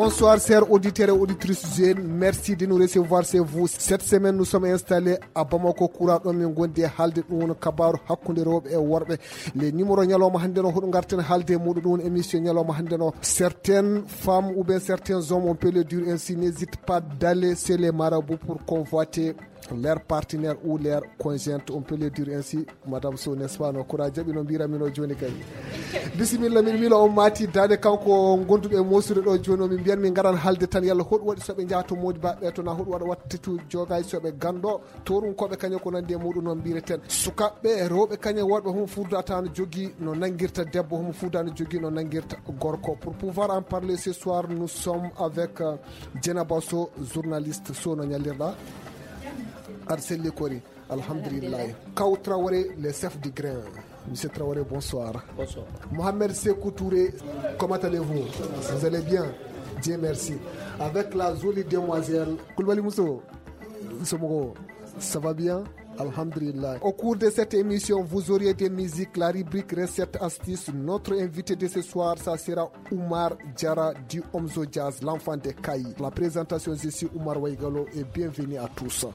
Bonsoir chers auditeurs et auditrices jeunes, merci de nous recevoir chez vous. Cette semaine nous sommes installés à Bamako Koura ɗon min gondi e haalde ɗum woni kabaru hakkude rewɓe e worɓe. Les numéros ñalawma hannde no hoɗo garten haalde e muɗum ɗum woni émission ñalawma hannde no. Certaines femmes ou bien certains hommes, on peut le dire ainsi, n'hésitent pas d'aller chez les marabouts pour convoiter leur partenaire ou leur conjointe, on peut le dire ainsi. Madame So, n'est-ce pas? No Koura jaɓi no mbiramino joni kadi. Bisimilla min mila on mati dade kanko gonduɓe mosude ɗo joni o min mbiyan min garan haalde tan yalla hoɗum waɗi soɓe jaa to moodi baɓe to na hoɗum waɗa wattitu jogay soɓe gando to ɗum koɓe kañum ko nandi e muɗum noon mbireten sukaɓɓe rewɓe kañum worɓe homo furdata no jogui no nanguirta debbo homo furda no jogui no nanguirta gorko. Pour pouvoir en parler ce soir nous sommes avec Dieynaba So, journaliste. So no ñallirɗa Arselle Kori, alhamdulillah. Kaw Traoré, le chef du grain. Monsieur Traoré, bonsoir. Bonsoir. Mohamed Sékou Touré, comment allez-vous? Vous allez bien? Dieu merci. Avec la jolie demoiselle Koulibaly Mousso, ça va bien? Alhamdulillah. Au cours de cette émission, vous aurez des musiques, la rubrique recettes astuces. Notre invité de ce soir, ça sera Oumar Diarra du Omzo Jazz, l'enfant de Kayi. La présentation, je suis Oumar Waigalo et bienvenue à tous.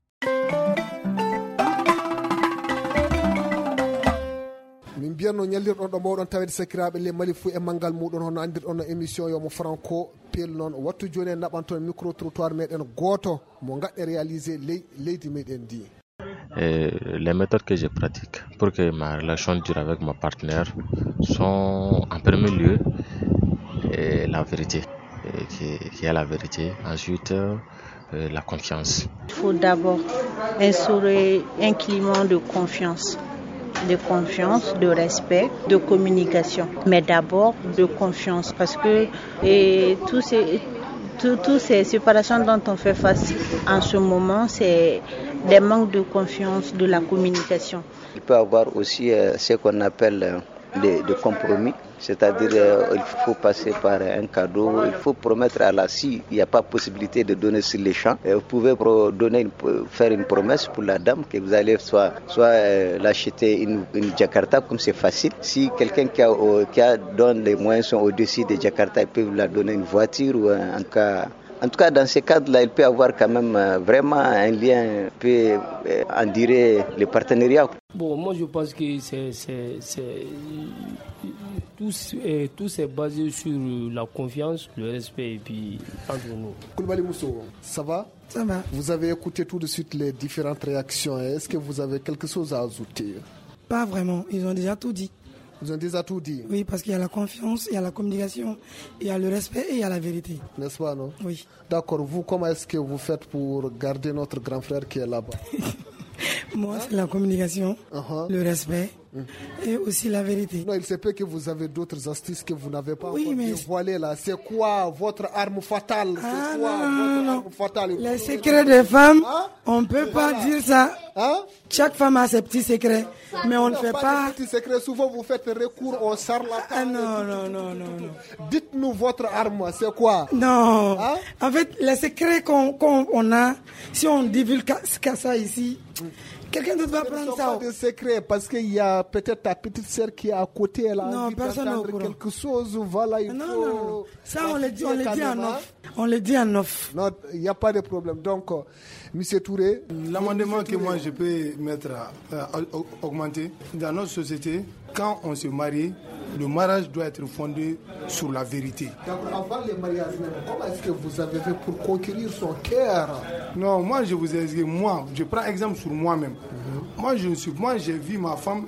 min mbiyatno ñallirɗon ɗo mawɗon tawede sakiraɓe le mali fou e manggal muɗum hono andirɗon no émission yomo franco pel noon wattu joni en naɓanton micro trottoir meɗen goto mo gaɗɗe réalisé leydi meɗen ndi. Les méthodes que je pratique pour que ma relation dure avec mon partenaire sont en premier lieu la vérité, qui est la vérité. Ensuite, la confiance. Il faut d'abord instaurer un climat de confiance, de respect, de communication. Mais d'abord de confiance parce que toutes ces séparations dont on fait face en ce moment, c'est des manques de confiance, de la communication. Il peut y avoir aussi ce qu'on appelle des compromis, c'est-à-dire il faut passer par un cadeau, il faut promettre à s'il n'y a pas possibilité de donner sur les champs, vous pouvez faire une promesse pour la dame que vous allez soit l'acheter une Jakarta comme c'est facile. Si quelqu'un qui donne les moyens sont au-dessus de Jakarta, il peut vous la donner une voiture ou en tout cas, dans ces cadres-là, il peut y avoir quand même vraiment un lien, peut en dire le partenariat. Bon, moi je pense que tout c'est basé sur la confiance, le respect et puis entre nous. Koulibaly Mousso, ça va? Ça va. Vous avez écouté tout de suite les différentes réactions. Est-ce que vous avez quelque chose à ajouter? Pas vraiment, ils ont déjà tout dit. Ils ont déjà tout dit? Oui, parce qu'il y a la confiance, il y a la communication, il y a le respect et il y a la vérité. N'est-ce pas, non? Oui. D'accord. Vous, comment est-ce que vous faites pour garder notre grand frère qui est là-bas? Moi, c'est la communication, le respect et aussi la vérité. Non, il se peut que vous avez d'autres astuces que vous n'avez pas encore dévoilées là. C'est quoi votre arme fatale? C'est quoi votre arme fatale? Les secrets des femmes, on ne peut pas dire ça. Chaque femme a ses petits secrets, mais on ne fait pas. Des petits secrets. Souvent, vous faites recours au charlatan. Non. Dites-nous votre arme, c'est quoi? Non. En fait, les secrets qu'on a, si on divulgue ça ici, quelqu'un d'autre va prendre ça. Ce ne sont pas des secrets parce qu'il y a peut-être ta petite sœur qui est à côté. Elle a envie d'entendre quelque chose. Voilà, il faut... Non. Ça, on le dit en off. On le dit en off. Non, il n'y a pas de problème. Donc, M. Touré. L'amendement que moi je peux mettre augmenter dans notre société, quand on se marie, le mariage doit être fondé sur la vérité. Avant le mariage même, comment est-ce que vous avez fait pour conquérir son cœur? Non, moi je vous ai dit, je prends exemple sur moi-même. Moi j'ai vu ma femme,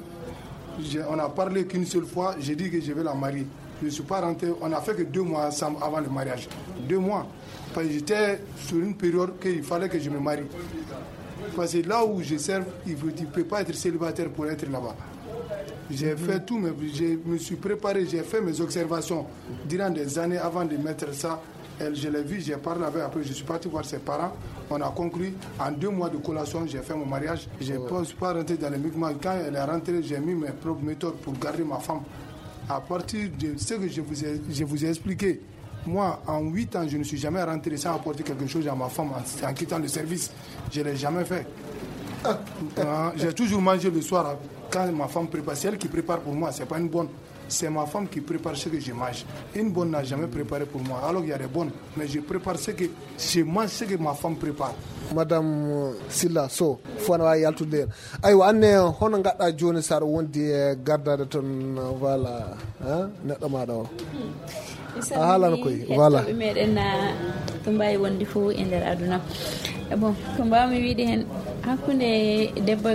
on a parlé qu'une seule fois, j'ai dit que je vais la marier. Je ne suis pas rentré, on n'a fait que 2 mois ensemble avant le mariage. 2 mois. Parce que j'étais sur une période qu'il fallait que je me marie. Parce que là où je sers, il ne peut pas être célibataire pour être là-bas. J'ai fait tout, mais je me suis préparé, j'ai fait mes observations durant des années avant de mettre ça. Je l'ai vu, j'ai parlé avec, après je suis parti voir ses parents. On a conclu, en 2 mois de collation, j'ai fait mon mariage. Je ne suis pas rentré dans les mouvements. Quand elle est rentrée, j'ai mis mes propres méthodes pour garder ma femme. À partir de ce que je vous ai expliqué, moi, en 8 ans, je ne suis jamais rentré sans apporter quelque chose à ma femme en quittant le service. Je ne l'ai jamais fait. J'ai toujours mangé le soir quand ma femme prépare. C'est elle qui prépare pour moi, ce n'est pas une bonne. c'est ma femme qui prépare ce que je mange. Une bonne n'a jamais préparé pour moi, alors qu'il y a des bonnes, mais je prépare ce que je mange, ce que ma femme prépare. Madame Silla So fona wa yaltude aywa anne hono gadda joni sar wondi gardade ton voilà hein neddo ma do hala koy voilà meden na to mbay wondi fo e der aduna bon ko mbami wiide hen hakkunde debbo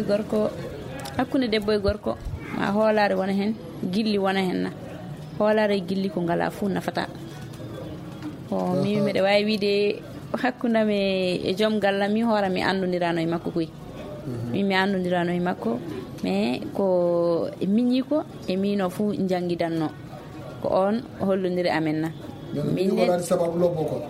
e gorko ma hoolare wona hen gilli wona hen na hoolare gilli ko ngala fu nafata o mi mede wawi wiide hakkundame e joom gallam mi hoora mi andodirano e makko koy mi andodirano e makko mais ko miñi ko e mino fu jangidanno ko on hollodiri amen na min ne sababu lobbo ko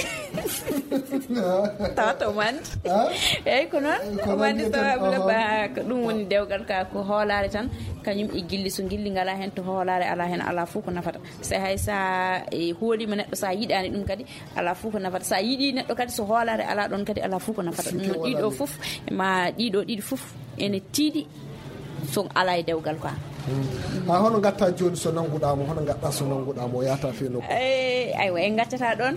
tawato man eyyi ko noon ko wandi sababu lobba ko ɗum woni dewgal ka ko hoolare tan kañum e gilli so gilli ngala hen to hoolare ala hen ala fuu ko nafata so hay sa hoolima neɗɗo sa yiɗani ɗum kadi ala fuu ko nafata sa yiɗi neɗɗo kadi so hoolare ala ɗon kadi ala fuu ko nafata ɗum noon ɗiɗo foof ma ɗiɗo ɗiɗi foof ene tiiɗi so ala e dewgal quoi ha hono gatta joni so nanguɗamo hono gaɗɗa so nanguɗamo yata fe nokku aywa en gaccata ɗon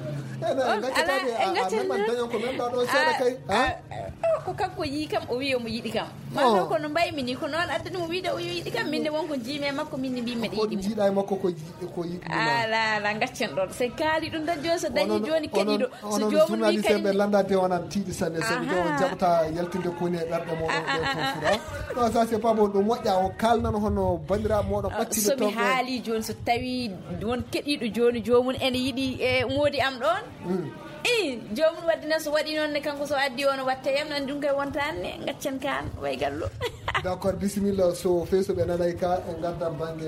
ko kanko yi kam o wi omo yiɗi kam manno kono mbaymi ni ko noon addani mo wiide o yiɗi kam minne wonko jiimi e makko minne mbimi ɗe yiɗi jiiɗa e makko ko yiɗi ala gaccen ɗon so kaali ɗum tan joni so dañi joni keɗiɗo so jomum wi kadi ɓe landade wonan tiiɗi sanne sen jo jaɓata yaltinde koni e ɓerɗe moɗon ɗe fof non ça c'est pas bon ɗum moƴƴa o kalnan hono bandiraɓe moɗon ɓattide somi haali joni so tawi won keɗiɗo joni jomum ene yiiɗi e moodi am ɗon jomum waddina so waɗi noon ne kanko so addi ono watte yam nan ɗum koye wontane gaccen kan way gallo d' accord bisimilla so feesoɓe nanay ka e gardam banggue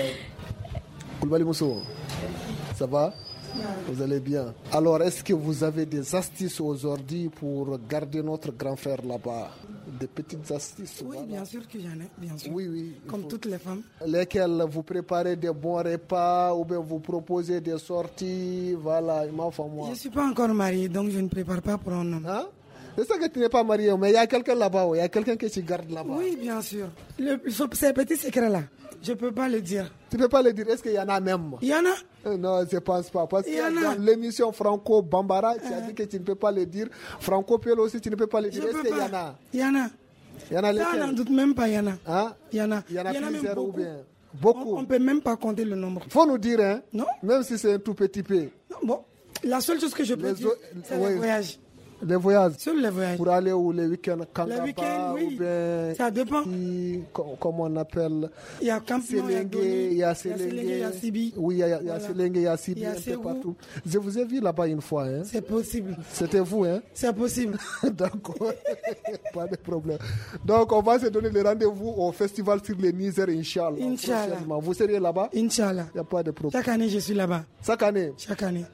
Koulibaly Mousso ça va? Vous allez bien. Alors, est-ce que vous avez des astuces aujourd'hui pour garder notre grand frère là-bas? Des petites astuces? Oui, voilà. Bien sûr que j'en ai, bien sûr. Oui. Comme toutes les femmes. Lesquelles vous préparez des bons repas ou bien vous proposez des sorties? Voilà, ma femme, moi. Je ne suis pas encore mariée, donc je ne prépare pas pour un homme. Hein? C'est ça que tu n'es pas marié, mais il y a quelqu'un là-bas, il y a quelqu'un que tu gardes là-bas. Oui, bien sûr. Ces petits secrets-là, je ne peux pas le dire. Tu ne peux pas le dire, est-ce qu'il y en a même? Il y en a. Non, je ne pense pas. Parce que dans l'émission Franco Bambara, tu as dit que tu ne peux pas le dire. Franco Pielo aussi, tu ne peux pas le dire. Est-ce qu'il y en a? Il y en a. Il y en a lesquels? Ça, n'en doute même pas, il y en a. Hein? Il y en a. Il y en a plusieurs ou bien? Beaucoup. On ne peut même pas compter le nombre. Il faut nous dire, hein? Non. Même si c'est un tout petit peu. Non, bon. La seule chose que je peux dire, c'est le voyage. Les voyages? Sur les voyages. Pour aller où les week-ends? Les week-ends, oui. Ou bien, ça dépend. Comme on appelle? Il y a Campement, il y a Séléngué, il y a Sibi. Oui, il y a Séléngué, il y a Sibi, un peu partout. Je vous ai vu là-bas une fois. Hein? C'est possible. C'était vous, hein? C'est possible. D'accord. Pas de problème. Donc, on va se donner le rendez-vous au festival sur le Niger, Inch'Allah. Inch'Allah. Vous seriez là-bas? Inch'Allah. Il n'y a pas de problème. Chaque année, je suis là-bas. Chaque année? Chaque année.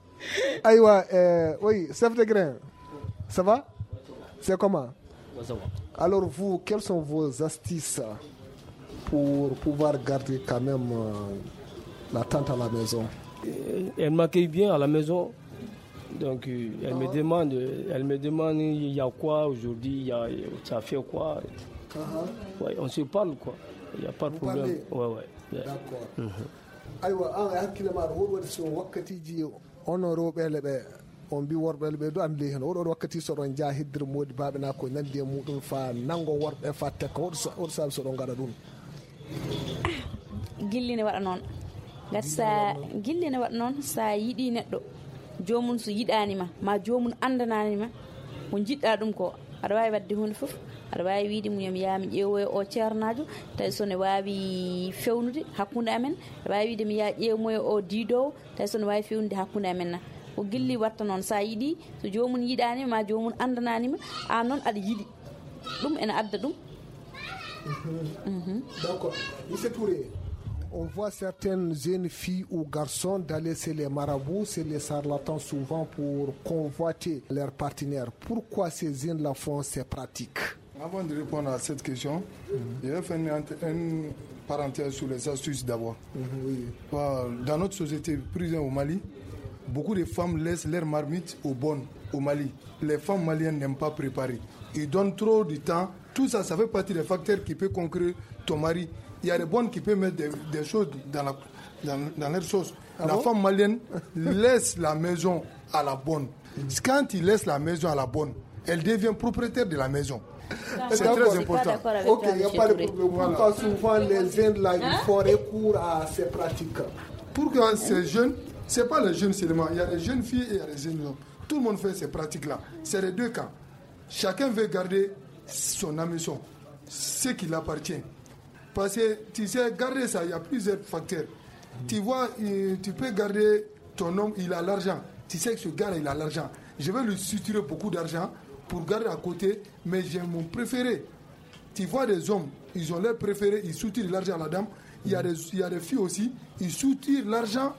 Aïwa, oui, chef de grain. Ça va? C'est comment? Ça va. Alors vous, quelles sont vos astuces pour pouvoir garder quand même la tante à la maison? Elle m'accueille bien à la maison. Donc elle me demande il y a quoi aujourd'hui, ça fait quoi? Ouais, on se parle quoi. Il n'y a pas de problème. Ouais. D'accord. Aïwa, on bi worɓe ɓe do andi hen oɗo wakkati soɗon jaa heddir modi baɓe na ko nandi e muɗum fa nango worɓe fa tekka oɗo saabi soɗon gaɗa ɗum gilline waɗa noon gati sa gilline waɗa noon sa yiɗi neɗɗo jomum so yiɗanima ma jomum andananima mo jiɗɗa ɗum ko aɗa wawi wadde hunde foof aɗa wawi wiide muyam yami ƴeewoy o ceernajo tawi sone wawi fewnude hakkude amen aɗa wawi wiide mi ya ƴeemoye o diidowo tawi sone wawi fewnude hakkude amen na ko gilli watta noon sa yiɗi so jomum yiɗanima ma jomum andananima an noon aɗa yiɗi ɗum ene adda ɗum. D'accord. Monsieur Touré, on voit certaines jeunes filles ou garçons d'aller chez les marabouts, chez les charlatans souvent pour convoiter leurs partenaires. Pourquoi ces jeunes-là font ces pratiques? Avant de répondre à cette question, je vais faire une parenthèse sur les astuces d'abord. Dans notre société, prison au Mali, beaucoup de femmes laissent leurs marmites aux bonnes au Mali. Les femmes maliennes n'aiment pas préparer. Ils donnent trop de temps Tout ça, ça fait partie des facteurs qui peuvent conclure ton mari. Il y a des bonnes qui peuvent mettre des choses dans leur sauce. La femme malienne laisse la maison à la bonne. Quand il laisse la maison à la bonne, elle devient propriétaire de la maison. C'est très important. Ok, il n'y a pas de problème. Pourquoi souvent les jeunes là, ils font recours à ces pratiques? Pourquoi ces jeunes, ce n'est pas les jeunes seulement, il y a les jeunes filles et il y a les jeunes hommes. Tout le monde fait ces pratiques-là. C'est les deux cas. Chacun veut garder son ambition, ce qui l'appartient. Parce que tu sais, garder ça, il y a plusieurs facteurs. Tu vois, tu peux garder ton homme, il a l'argent. Tu sais que ce gars, il a l'argent. Je vais lui suturer beaucoup d'argent pour garder à côté, mais j'ai mon préféré. Tu vois des hommes, ils ont leur préféré, ils soutirent l'argent à la dame. Il y a des filles aussi, ils soutirent l'argent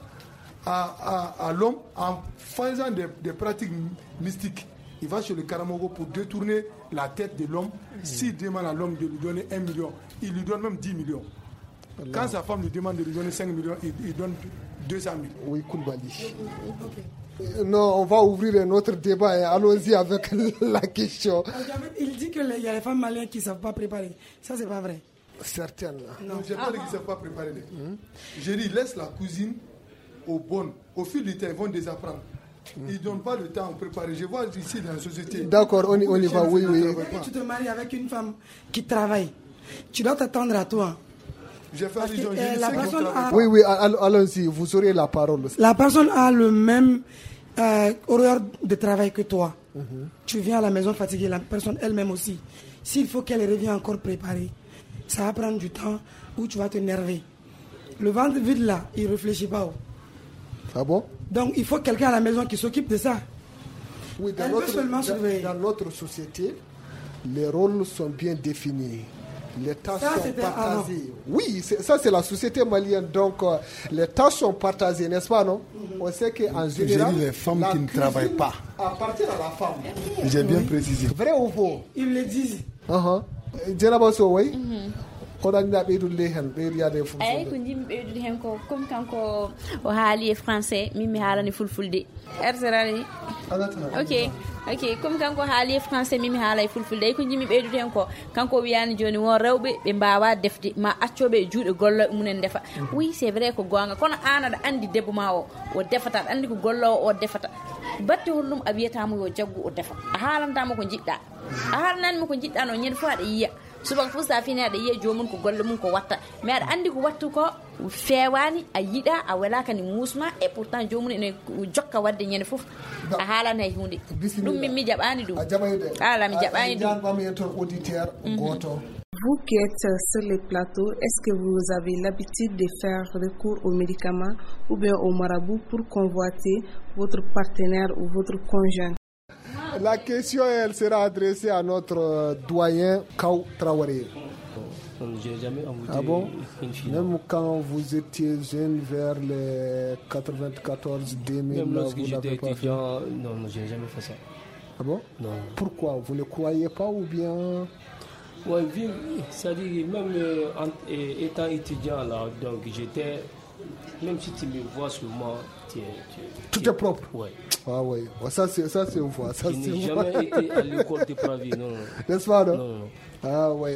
à l'homme en faisant des pratiques mystiques. Il va chez le Karamogo pour détourner la tête de l'homme. S'il demande à l'homme de lui donner 1 million, il lui donne même 10 millions. Quand sa femme lui demande de lui donner 5 millions, il donne 200 000. Oui, Koulibaly. Non, on va ouvrir un autre débat et allons-y avec la question. Il dit qu'il y a les femmes maliennes qui ne savent pas préparer. Ça, c'est pas vrai. Certaines. Non, je n'ai pas dit qu'ils ne savent pas préparer. J'ai dit, laisse la cuisine aux bonnes. Au fil du temps, ils vont désapprendre. Ils ne donnent pas le temps à préparer. Je vois ici dans la société. D'accord, on y va, oui. Quand tu te maries avec une femme qui travaille, tu dois t'attendre à toi. J'ai fait allusion. Oui, allons-y, vous aurez la parole. La personne a le même horaire de travail que toi. Tu viens à la maison fatiguée, la personne elle-même aussi. S'il faut qu'elle revienne encore préparée, ça va prendre du temps où tu vas t'énerver. Le ventre vide là, il ne réfléchit pas. Ah bon? Donc il faut quelqu'un à la maison qui s'occupe de ça. Oui, dans notre société, les rôles sont bien définis. Les tâches sont partagées. Oui, ça c'est la société malienne. Donc les tâches sont partagées, n'est-ce pas, non? On sait qu'en général, les femmes qui ne travaillent pas appartient à la femme. J'ai bien précisé. Vrai ou faux? Ils le disent. Djenabaso, oui. Koɗanɗa ɓeydude hen ɓeyduyade fof eyyi ko jimmi ɓeydude hen ko comme kanko o haali e français min mi haalani fulfulde erterani ok comme kanko haali e français min mi haala e fulfulde eyyi ko jimmi ɓeydude hen ko kanko wiyani joni won rewɓe ɓe mbawa defde ma accoɓe e juuɗe golla munen defa oui c'est vrai ko gonga kono an aɗa andi debbo ma o defata aɗa andi ko gollowo o defata batte honɗum a wiyatamo yo jaggu o defa a haalantama ko jiɗɗa a haalananmi ko jiɗɗa no ñande fof aɗa yiya subaka fof sa fini aɗa yiya jomum ko golle mum ko watta mais aɗa andi ko wattu ko fewani a yiɗa a welaka ni musma et pourtant jomum ene jokka wadde ñande fof a haalana e hunde ɗum mi jaɓani ɗum ala mi jaɓani ɗum. Vous qui êtes sur les plateaux, est-ce que vous avez l'habitude de faire recours aux médicaments ou bien aux marabouts pour convoiter votre partenaire ou votre conjoint? La question, elle sera adressée à notre doyen Kaw Traoré. Je n'ai jamais envoûté. Ah bon? Même quand vous étiez jeune, vers les 94, 2000, même lorsque vous j'étais n'avez pas étudiant, non, je n'ai jamais fait ça. Ah bon? Non. Pourquoi? Vous ne croyez pas ou bien? Oui, c'est-à-dire même étant étudiant là, donc j'étais, même si tu me vois sur moi, tout est propre. Oui. Ah oui, ça c'est une fois. Je n'ai jamais été à l'école de Pravi, non. N'est-ce pas, non? Non. Ah oui.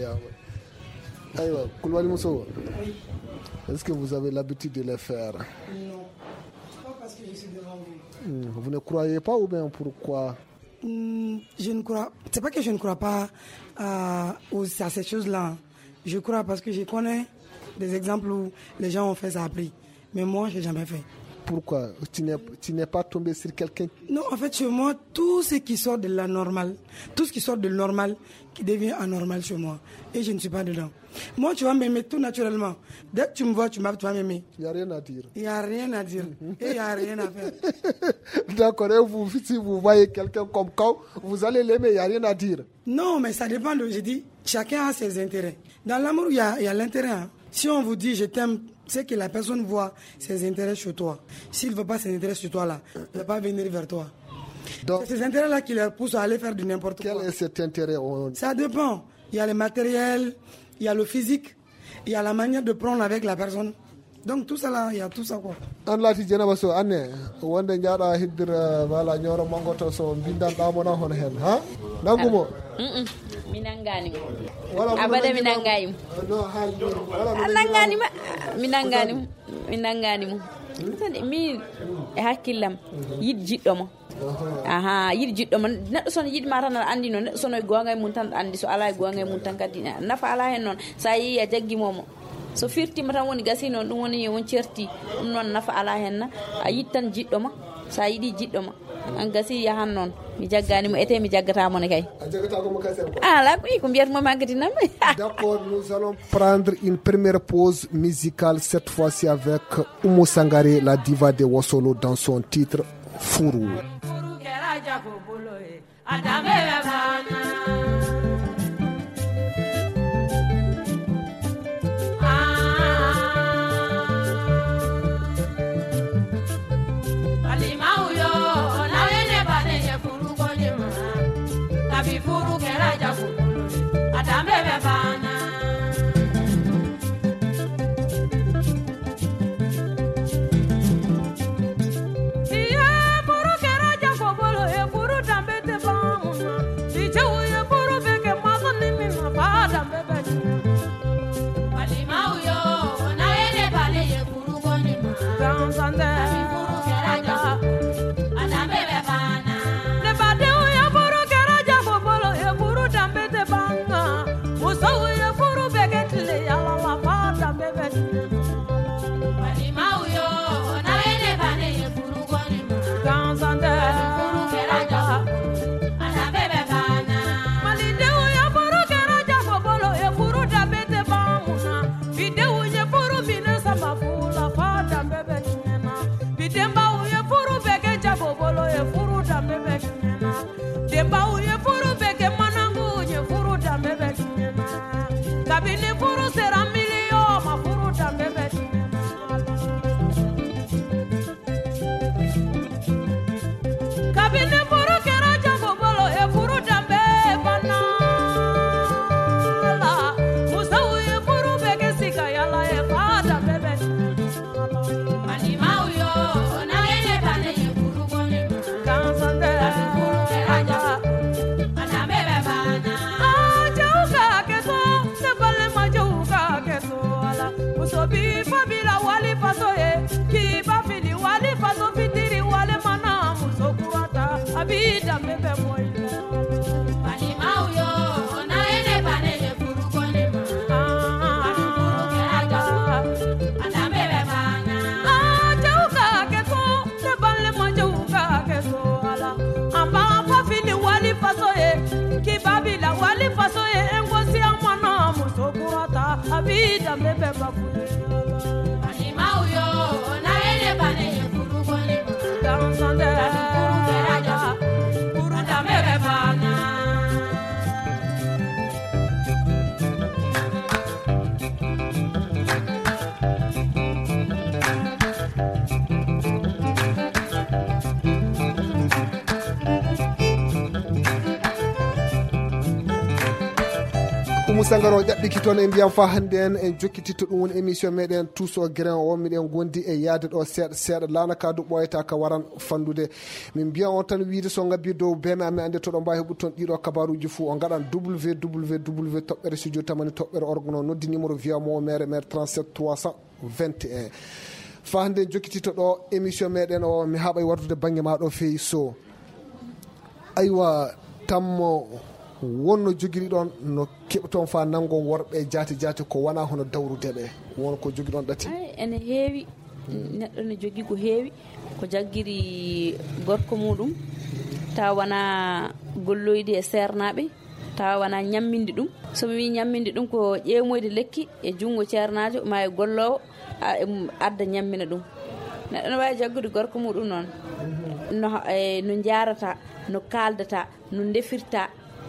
Aïwa, Koulibaly Mousso. Oui. Est-ce que vous avez l'habitude de le faire? Non. Pas parce que je suis devant vous. Vous ne croyez pas ou bien pourquoi? Je ne crois. C'est pas que je ne crois pas à ces choses-là. Je crois parce que je connais des exemples où les gens ont fait ça après. Mais moi, je n'ai jamais fait. Pourquoi? Tu n'es pas tombé sur quelqu'un? Non, en fait, chez moi, tout ce qui sort de la normale, tout ce qui sort de normal, qui devient anormal chez moi. Et je ne suis pas dedans. Moi, tu vas m'aimer tout naturellement. Dès que tu me vois, tu vas m'aimer. Il n'y a rien à dire. Il n'y a rien à dire. Et il n'y a rien à faire. D'accord. Et si vous voyez quelqu'un comme Kaw, vous allez l'aimer, il n'y a rien à dire. Non, mais ça dépend de... Je dis, chacun a ses intérêts. Dans l'amour, il y a l'intérêt. Hein. Si on vous dit, je t'aime, c'est que la personne voit ses intérêts chez toi. S'il ne veut pas ses intérêts chez toi, là, il ne va pas venir vers toi. Donc, c'est ces intérêts-là qui leur poussent à aller faire du n'importe quoi. Quel est cet intérêt? Ça dépend. Il y a le matériel, il y a le physique, il y a la manière de prendre avec la personne. Donc tout ça là, il y a tout ça quoi. An lati jenaba so anne wonde jaada hiddira wala nyoro mangoto so bindan damona hon hen ha nangumo minangani wala abada minangani no hal wala minangani mo min e hakkillam yid jiddo mo aha yid jiddo mo neddo son yid ma tan andi no neddo son e gonga mun tan andi so ala e gonga mun tan kadi nafa ala hen non sa yi ya jaggi momo so firtima tan woni gasi non dum woni won certi dum non nafa ala hen na a yid tan jiddo ma sa yidi jiddo ma an gasi ya han non mi jaggani mo ete mi jaggata mo ne kay a jaggata ko mo kay la ko mbiyat mo magati nam. D'accord, nous allons prendre une première pause musicale cette fois-ci avec Oumou Sangaré, la diva de Wosolo, dans son titre Furu. Sangaro jaɓɓiki toon e mbiyam fa hannde en en jokkititto ɗum woni émission meɗen tous au grain o miɗen gondi e yaade ɗo seeɗa seeɗa lanaka du ɓoyata ka waran fandude min mbiyan on tan wiide so ngabbi dow beme amen ande toɗo mbawi heɓude toon ɗiɗo kabaruji fou o gaɗan www toɓɓere studio tamani toɓɓere organo noddi numéro wiyamo maire 37 321 fa hannde en jokkititto ɗo émission meɗen o mi haɓay wardude banggue ma ɗo feewi so aywa tammo wonno joguiri ɗon no keɓton fa nangon worɓe jaati jaati ko wona hono dawrude ɓe won ko jogui ɗon ɗati ene heewi neɗɗo ne jogui ko heewi ko jagguiri gorko muɗum taw wona golloyde e sernaɓe taw wona ñamminde ɗum somi wi ñamminde ɗum ko ƴeemoyde lekki e junggo ceernajo ma e gollowo adda ñammina ɗum neɗɗo ne wawi jaggude gorko muɗum noon no jarata no kaldata no defirta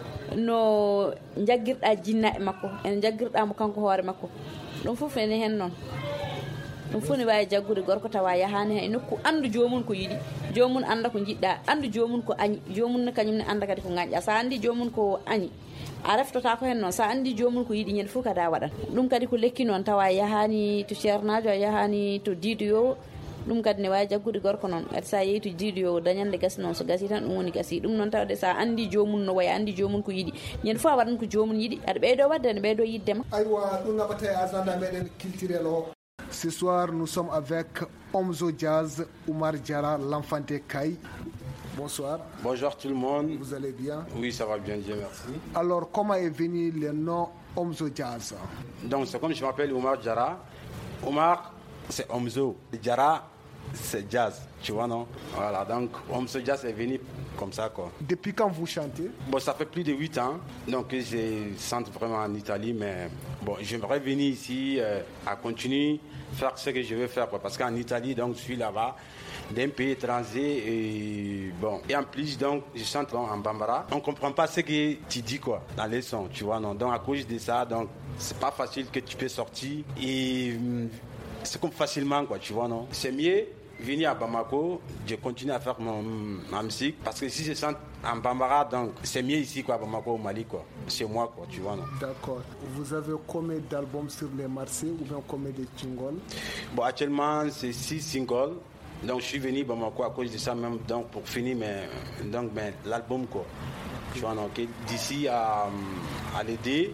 no jaggirɗa jinna e makko en jaggirɗamo kanko hoore makko ɗum fof ene hen noon ɗum fof ne wawi jaggude gorko tawa yahani hen e nokku andu jomum ko yiiɗi jomum anda ko jiɗɗa andu jomum ko añi jomum ne kañum ne anda kadi ko gañƴa sa andi jomum ko añi araftota ko hen non sa andi jomum ko yidi nyen fu kada wadan dum kadi ko lekki non tawa yahani to cernajo yahani to diido dum kadi ne way jaggude gorko non at sa yeyi to diido dañande gas non so gasi tan dum woni gasi dum non tawde sa andi jomum no way andi jomum ko yidi nyen fu wadan ko jomum yidi ad beydo wadde ne beydo yiddema aywa dum nabata agenda meden culturel o. Ce soir, nous sommes avec Omzo Jazz, Oumar Diarra, l'enfant de Kaï. Bonsoir. Bonjour tout le monde. Vous allez bien? Oui, ça va bien, Dieu merci. Alors, comment est venu le nom Omzo Jazz? Donc, c'est comme je m'appelle Oumar Diarra. Oumar, c'est Omzo. Diarra, c'est Jazz. Tu vois, non? Voilà, donc Omzo Jazz est venu comme ça, quoi. Depuis quand vous chantez? Bon, ça fait plus de 8 ans. Donc, je chante vraiment en Italie, mais bon, j'aimerais venir ici à continuer faire ce que je veux faire, quoi. Parce qu'en Italie, donc, je suis là-bas, d'un pays étranger, et bon. Et en plus, donc, je chante en bambara. On ne comprend pas ce que tu dis, quoi, dans les sons, tu vois, non? Donc, à cause de ça, donc, c'est pas facile que tu peux sortir. Et c'est comme facilement, quoi, tu vois, non? C'est mieux venir à Bamako, je continue à faire ma musique, parce que si je chante en bambara, donc c'est mieux ici, quoi, à Bamako, au Mali, quoi. C'est moi, quoi, tu vois, non? D'accord. Vous avez combien d'albums sur les marchés ou bien combien de singles? Bon, actuellement, c'est 6 singles. Donc, je suis venu à Bamako à cause de ça, même, donc, pour finir l'album, quoi. Tu vois, non? Okay? D'ici à l'été,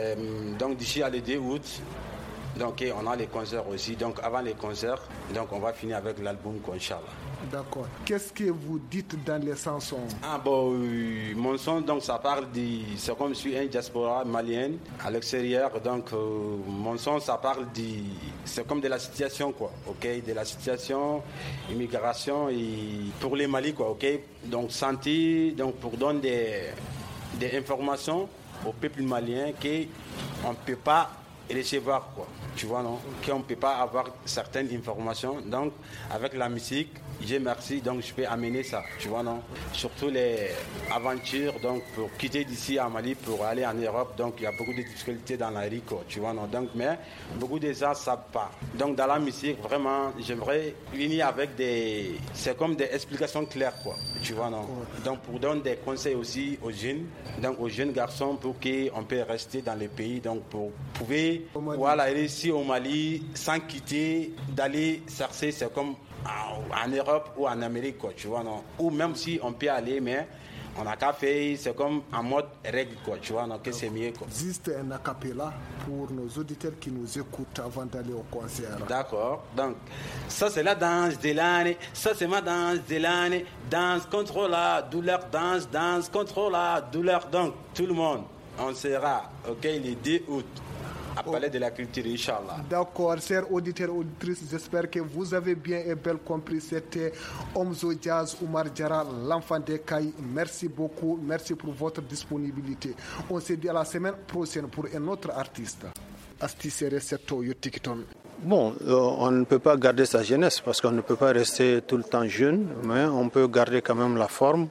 donc d'ici à l'été, août, donc on a les concerts aussi. Donc avant les concerts, donc on va finir avec l'album, quoi, Inch'Allah. D'accord. Qu'est-ce que vous dites dans les chansons? Ah bon, mon son, donc ça parle c'est comme je suis un diaspora malien à l'extérieur, donc mon son, ça parle c'est comme de la situation, quoi, ok, de la situation, immigration et pour les Mali, quoi, ok. Donc santé, donc pour donner des informations au peuple malien qu'on ne peut pas recevoir, quoi, tu vois, non, qu'on ne peut pas avoir certaines informations. Donc avec la musique, j'ai merci, donc je peux amener ça, tu vois, non, surtout les aventures, donc pour quitter d'ici à Mali pour aller en Europe, donc il y a beaucoup de difficultés dans la rue, quoi, tu vois, non, donc mais beaucoup de gens ne savent pas. Donc dans la musique, vraiment, j'aimerais venir avec c'est comme des explications claires, quoi, tu vois, non, donc pour donner des conseils aussi aux jeunes, donc aux jeunes garçons pour qu'on puisse rester dans les pays, donc pour pouvoir voilà, réussir au Mali sans quitter, d'aller chercher, c'est comme en Europe ou en Amérique, quoi, tu vois, non, ou même si on peut aller, mais on n'a qu'à faire, c'est comme en mode règle, quoi, tu vois, non, que c'est mieux, quoi. Juste un acapella pour nos auditeurs qui nous écoutent avant d'aller au concert. D'accord, donc ça c'est la danse de l'année, ça c'est ma danse de l'année, danse contre la douleur, danse contre la douleur, donc tout le monde, on sera, ok, le 2 août. À parler de la culture, Inch'Allah. D'accord, chers auditeurs et auditrices, j'espère que vous avez bien et bien compris. C'était Omzo Jazz, Oumar Diarra, l'enfant de Kaï. Merci beaucoup, merci pour votre disponibilité. On se dit à la semaine prochaine pour un autre artiste. Asti Sere Seto Yotikiton. Bon, on ne peut pas garder sa jeunesse parce qu'on ne peut pas rester tout le temps jeune, mais on peut garder quand même la forme.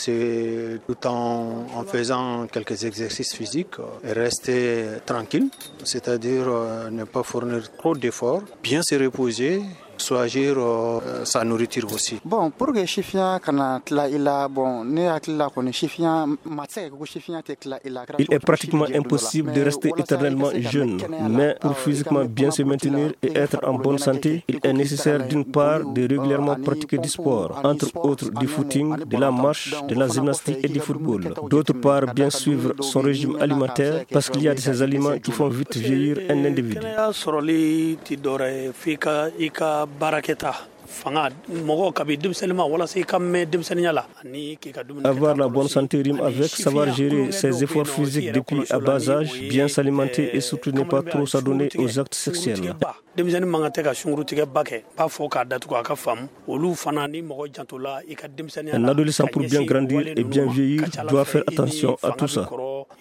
C'est tout en faisant quelques exercices physiques et rester tranquille, c'est-à-dire ne pas fournir trop d'efforts, bien se reposer, choisir sa nourriture aussi. Bon, pour que chifia kana tla ila bon ne akila ko chifia matse ko chifia te tla ila. Il est pratiquement impossible de rester éternellement jeune, mais pour physiquement bien se maintenir et être en bonne santé, il est nécessaire d'une part de régulièrement pratiquer du sport, entre autres du footing, de la marche, de la gymnastique et du football. D'autre part, bien suivre son régime alimentaire parce qu'il y a de ces aliments qui font vite vieillir un individu. Avoir la bonne santé rime avec savoir gérer ses efforts physiques depuis à bas âge, bien s'alimenter et surtout ne pas trop s'adonner aux actes sexuels. Un adolescent pour bien grandir et bien vieillir doit faire attention à tout ça.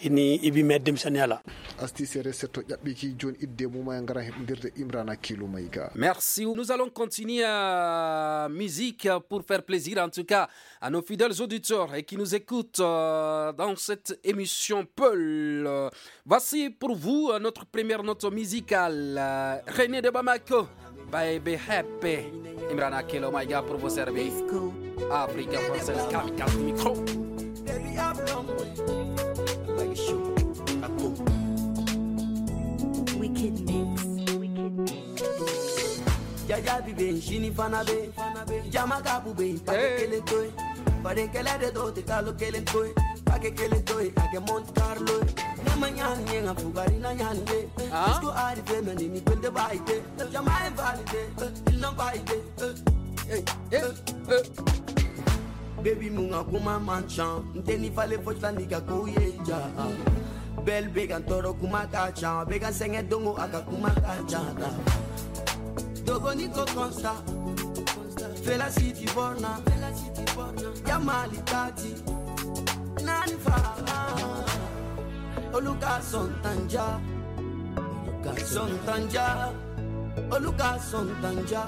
Merci. Nous allons continuer à musique pour faire plaisir en tout cas à nos fidèles auditeurs et qui nous écoutent dans cette émission Peul. Voici pour vous notre première note musicale. René de Bamako, Baby Happy. Imran Akelo Maïga pour vous servir. Africa Française, Kamikaze Micro. Baby, I'm jaja bibe shini fanabe jama kabube pake kele toy pare kele de do te kalo kele toy pake kele toy ake Monte Carlo na manyan nyenga fugari na nyande isko ari fe meni mi pende baite jama invalide il non baite baby munga kuma manchan nteni fale fochla nika kuyeja bel began toro kuma kacha began senge dongo aka kuma kacha dogo niko consta fela city borna yamali tati nani fa oluka sontanja oluka sontanja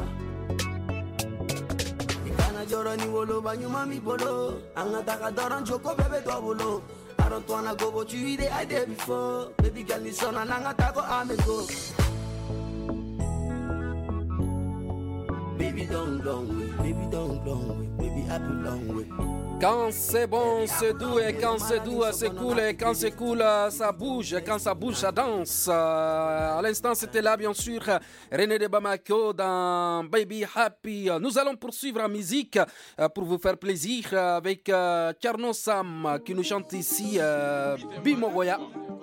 joro ni wolo banyuma mi bolo anga taka doran joko bebe to bolo I don't wanna go but you did I did before baby girl ni sona nanga tako amego baby don't long way baby happy long way. Quand c'est bon, c'est doux, et quand c'est doux, c'est cool, et quand c'est cool, ça bouge, et quand ça bouge, ça danse. À l'instant, c'était là, bien sûr, René de Bamako dans Baby Happy. Nous allons poursuivre en musique pour vous faire plaisir avec Karno Sam qui nous chante ici Bimogoya.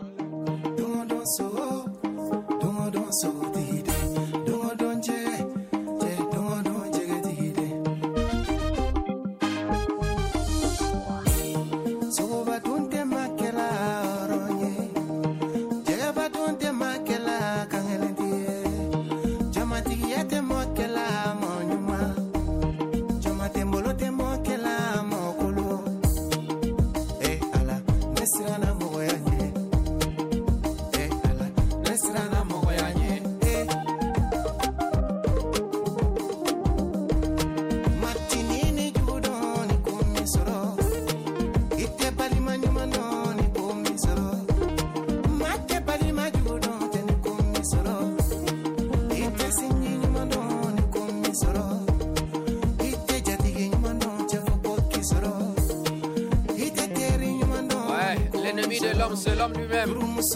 C'est l'homme lui-même.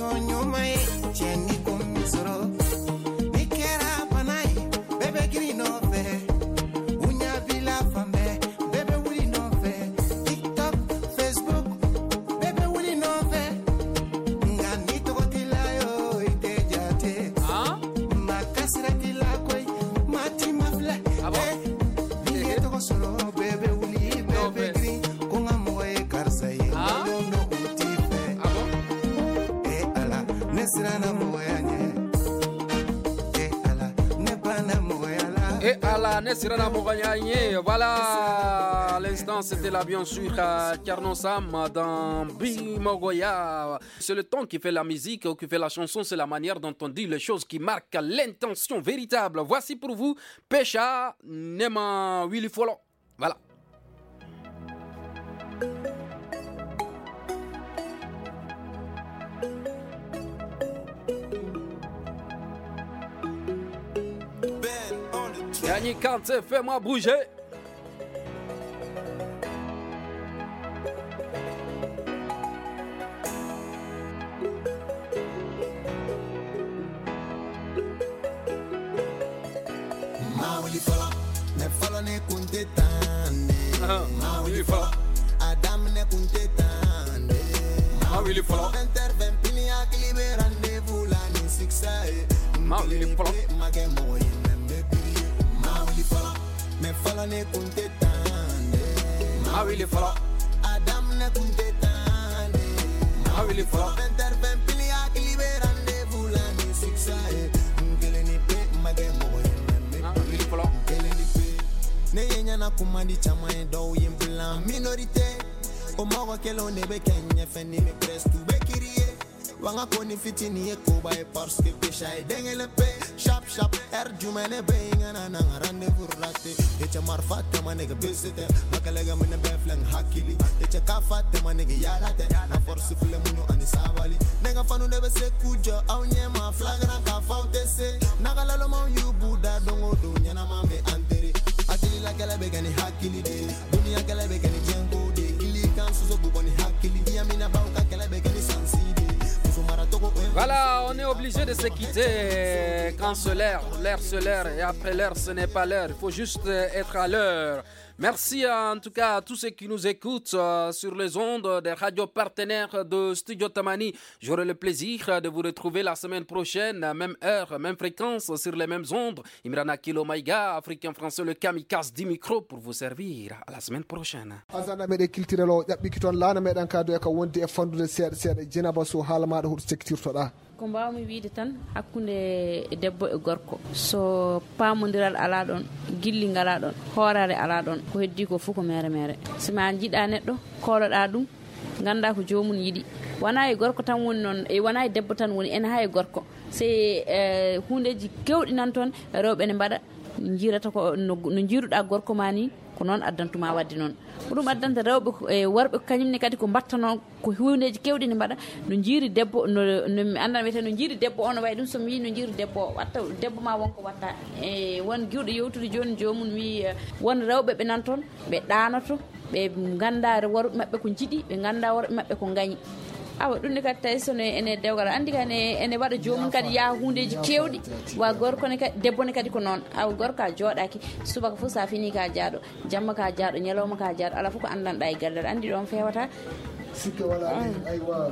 Voilà, à l'instant c'était là bien sûr Karno Sam dans Bimogoya. C'est le ton qui fait la musique ou qui fait la chanson, c'est la manière dont on dit les choses qui marquent l'intention véritable. Voici pour vous Pesha Nema Willy Folo. Voilà. Yanni Kante, fais-moi bouger. Mauli fala, ne fala ne kunte tane. Mauli fala, Adam ne kunte tane. Mauli fala, interven pini ak liberande vulani siksae. Mauli fala, mage moye. Me fala ne kunte tande. Mawili fala Adam ne kunte tande. Mawili fala interven pili ak liberande vulani siksae. Ngele ni pe mage moye. Mawili fala ngele ni pe ne yenya na kumandi chama e do yim plan minorité. O mawa kelo ne be kenye feni me press to be kirie. Wanga koni fitini e koba e parce que pesha e dengele pe shap shap jumene be ngana na rendez-vous raté e cha marfate manega besete makalega mena be flang hakili e cha kafate manega yarate na force fule munyo ani sabali nega fanu ne be se kujo au nyema flagra ka fautese nagala lo mon yu buda dongo do nyana mame antere atili la kala be gani hakili de dunia kala be gani jengo de ili kan suzo buboni hakili ya mina ba ka kala be gani sanside mara toko Voilà, on est obligé de se quitter quand l'air se l'air et après l'heure ce n'est pas l'heure, il faut juste être à l'heure. Merci en tout cas à tous ceux qui nous écoutent sur les ondes des radios partenaires de Studio Tamani. J'aurai le plaisir de vous retrouver la semaine prochaine, même heure, même fréquence, sur les mêmes ondes. Imrana Kilo Maïga, Africain Français, le kamikaze du micro pour vous servir. À la semaine prochaine. Azana meɗe kiltirelo ƴaɓɓiki toon laana meɗen kado e ka wonde e fandude seeɗa seeɗa Dieynaba Sow haala maɗa huɗo sekkitirtoɗa. Ko mbawmi wiide tan hakkunde debbo e gorko so paamodiral ala ɗon gilli ngala ɗon hoorare ala ɗon ko heddi ko fof ko mere mere sima jiiɗa neɗɗo kooloɗa ɗum ganda ko jomum yiɗi wona e gorko tan woni noon e wona e debbo tan woni ene ha e gorko se hundeji kewɗi nan toon rewɓe ne mbaɗa jirata ko no jiruɗa gorko ma ni ko noon addantuma wadde noon ko ɗum addanta rewɓe e worɓe kañumne kadi ko mbattano ko hundeji kewɗi ne mbaɗa no jiiri debbo no mi andan wiyete no jiiri debbo o no wayi ɗum somi wi no jiiri debbo o watta debbo ma wonko watta e won giwɗo yewtude joni jomum wi won rewɓe ɓe nan toon ɓe ɗanoto ɓe ganda worɓe mabɓe ko jiiɗi ɓe ganda worɓe mabɓe ko gañi awa ɗum ne kadi tawi sono ene dewgal andi kadi ene waɗa jomum kadi yaa hundeji kewɗi wa gorko ne kadi debbo ne kadi ko noon awa gorko a jooɗaki subaka fof sa fini ka jaaɗo jamma ka jaaɗo ñalawma ka jaaɗo ala fof ko andanɗa e galle andi ɗon fewata sikke wala aywa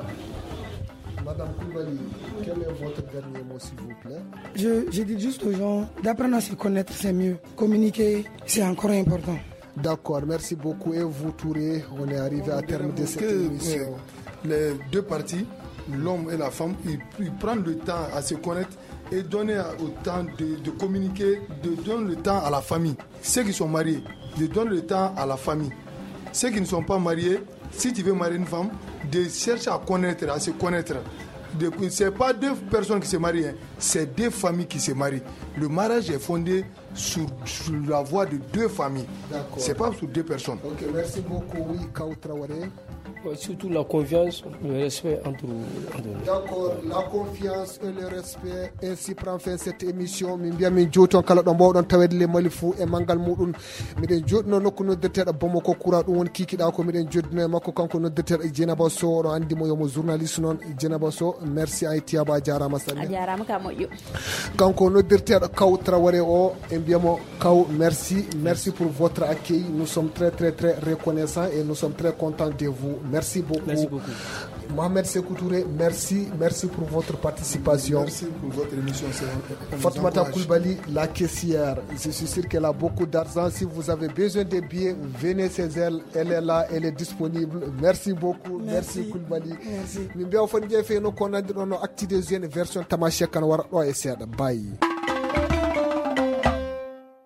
Madame Koulibaly, quel est votre dernier mot s'il vous plaît? Je dis juste aux gens d'apprendre à se connaître, c'est mieux. Communiquer, c'est encore important. D'accord, merci beaucoup. Et vous, Touré, on est arrivé à terme de cette émission. Les deux parties, l'homme et la femme, ils prennent le temps à se connaître et donner autant de communiquer, de donner le temps à la famille. Ceux qui sont mariés, de donner le temps à la famille. Ceux qui ne sont pas mariés, si tu veux marier une femme, de chercher à connaître, à se connaître. Ce n'est pas deux personnes qui se marient, c'est deux familles qui se marient. Le mariage est fondé sur la voie de deux familles. Ce n'est pas sur deux personnes. Ok, merci beaucoup. Oui, Kao Traoré. Surtout la confiance, le respect entre nous. D'accord, la confiance et le respect. Ainsi prend fin cette émission. Min biya min joton kala ɗo mbawɗon tawede le mali fou e mangal muɗum. Miɗen joɗino nokku noddeteɗo Bamako Kura ɗum woni kikiɗa ko miɗen joddino e makko kanko noddeteɗo Dieynaba Sow ɗo andimo yomo journaliste noon. Dieynaba Sow, merci a yettiyaba a jarama sanne. A jarama ka moƴƴo. Kanko noddirteɗo Kaw Traoré o e mbiyamo Kaw, merci pour votre accueil. Nous sommes très reconnaissants et nous sommes très contents de vous. Merci beaucoup. Merci beaucoup. Mohamed Sékou Touré, merci pour votre participation. Merci pour votre émission. Fatoumata Koulibaly, la caissière. Je suis sûr qu'elle a beaucoup d'argent. Si vous avez besoin de billets, venez chez elle. Elle est là, elle est disponible. Merci beaucoup. Merci Koulibaly. Merci. Min biya fon jefe no ko nandi no acti des jeunes version tamashe kan war do e seda. Bye.